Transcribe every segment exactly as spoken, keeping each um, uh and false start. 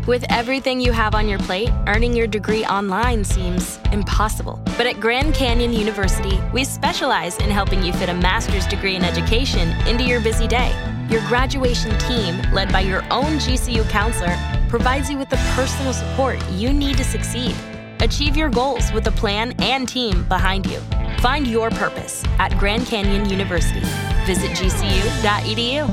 With everything you have on your plate, earning your degree online seems impossible. But at Grand Canyon University, we specialize in helping you fit a master's degree in education into your busy day. Your graduation team, led by your own G C U counselor, provides you with the personal support you need to succeed. Achieve your goals with a plan and team behind you. Find your purpose at Grand Canyon University. Visit G C U dot E D U.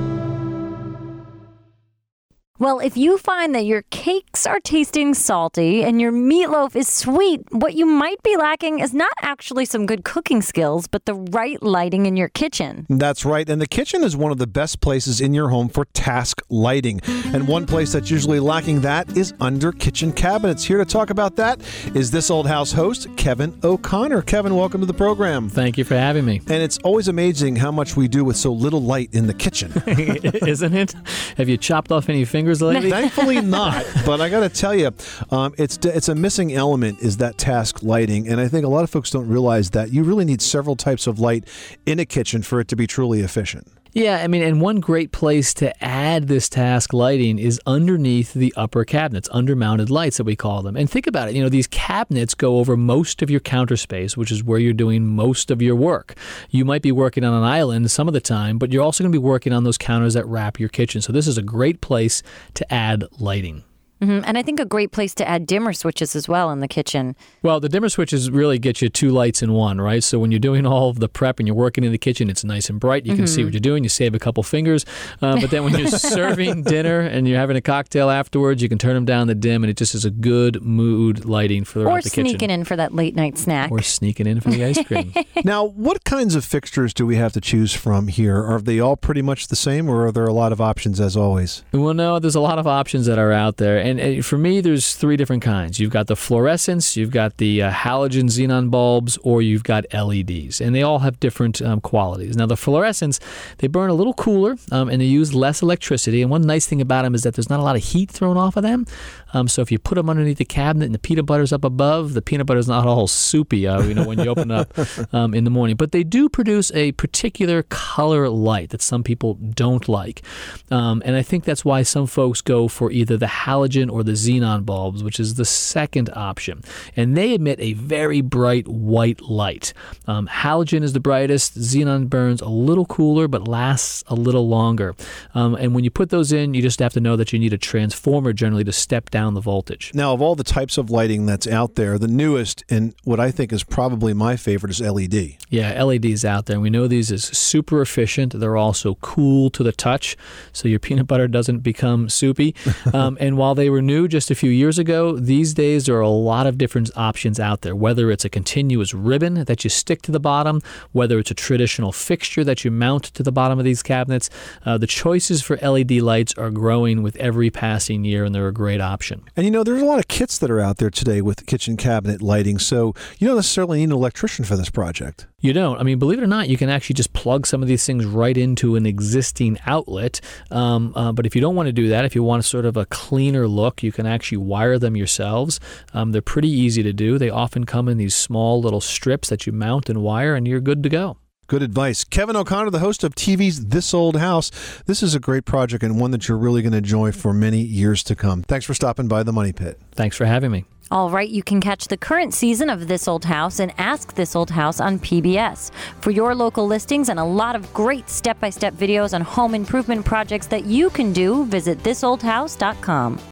Well, if you find that your cakes are tasting salty and your meatloaf is sweet, what you might be lacking is not actually some good cooking skills, but the right lighting in your kitchen. That's right. And the kitchen is one of the best places in your home for task lighting. And one place that's usually lacking that is under kitchen cabinets. Here to talk about that is This Old House host, Kevin O'Connor. Kevin, welcome to the program. Thank you for having me. And it's always amazing how much we do with so little light in the kitchen. Isn't it? Have you chopped off any fingers lately? Thankfully not, but I got to tell you, um, it's it's a missing element is that task lighting, and I think a lot of folks don't realize that you really need several types of light in a kitchen for it to be truly efficient. Yeah, I mean, and one great place to add this task lighting is underneath the upper cabinets, under-mounted lights that we call them. And think about it, you know, these cabinets go over most of your counter space, which is where you're doing most of your work. You might be working on an island some of the time, but you're also going to be working on those counters that wrap your kitchen. So this is a great place to add lighting. Mm-hmm. And I think a great place to add dimmer switches as well in the kitchen. Well, the dimmer switches really get you two lights in one, right? So when you're doing all of the prep and you're working in the kitchen, it's nice and bright. You mm-hmm. can see what you're doing. You save a couple fingers. Uh, but then when you're serving dinner and you're having a cocktail afterwards, you can turn them down the dim, and it just is a good mood lighting for the, or the kitchen. Or sneaking in for that late night snack. Or sneaking in for the ice cream. Now, what kinds of fixtures do we have to choose from here? Are they all pretty much the same, or are there a lot of options as always? Well, no, there's a lot of options that are out there. And uh, for me, there's three different kinds. You've got the fluorescents, you've got the uh, halogen xenon bulbs, or you've got L E Ds. And they all have different um, qualities. Now, the fluorescents, they burn a little cooler, um, and they use less electricity. And one nice thing about them is that there's not a lot of heat thrown off of them. Um, so if you put them underneath the cabinet and the peanut butter's up above, the peanut butter's not all soupy, uh, you know, when you open it up um, in the morning. But they do produce a particular color light that some people don't like. Um, and I think that's why some folks go for either the halogen or the xenon bulbs, which is the second option. And they emit a very bright white light. Um, halogen is the brightest. Xenon burns a little cooler, but lasts a little longer. Um, and when you put those in, you just have to know that you need a transformer generally to step down the voltage. Now, of all the types of lighting that's out there, the newest and what I think is probably my favorite is L E D. Yeah, L E D is out there. And we know these is super efficient. They're also cool to the touch, so your peanut butter doesn't become soupy. Um, and while they were new just a few years ago, these days there are a lot of different options out there, whether it's a continuous ribbon that you stick to the bottom, whether it's a traditional fixture that you mount to the bottom of these cabinets. Uh, the choices for L E D lights are growing with every passing year, and they're a great option. And you know, there's a lot of kits that are out there today with kitchen cabinet lighting, so you don't necessarily need an electrician for this project. You don't. I mean, believe it or not, you can actually just plug some of these things right into an existing outlet. Um, uh, but if you don't want to do that, if you want sort of a cleaner look, you can actually wire them yourselves. Um, they're pretty easy to do. They often come in these small little strips that you mount and wire, and you're good to go. Good advice. Kevin O'Connor, the host of T V's This Old House. This is a great project and one that you're really going to enjoy for many years to come. Thanks for stopping by the Money Pit. Thanks for having me. All right, you can catch the current season of This Old House and Ask This Old House on P B S. For your local listings and a lot of great step-by-step videos on home improvement projects that you can do, visit this old house dot com.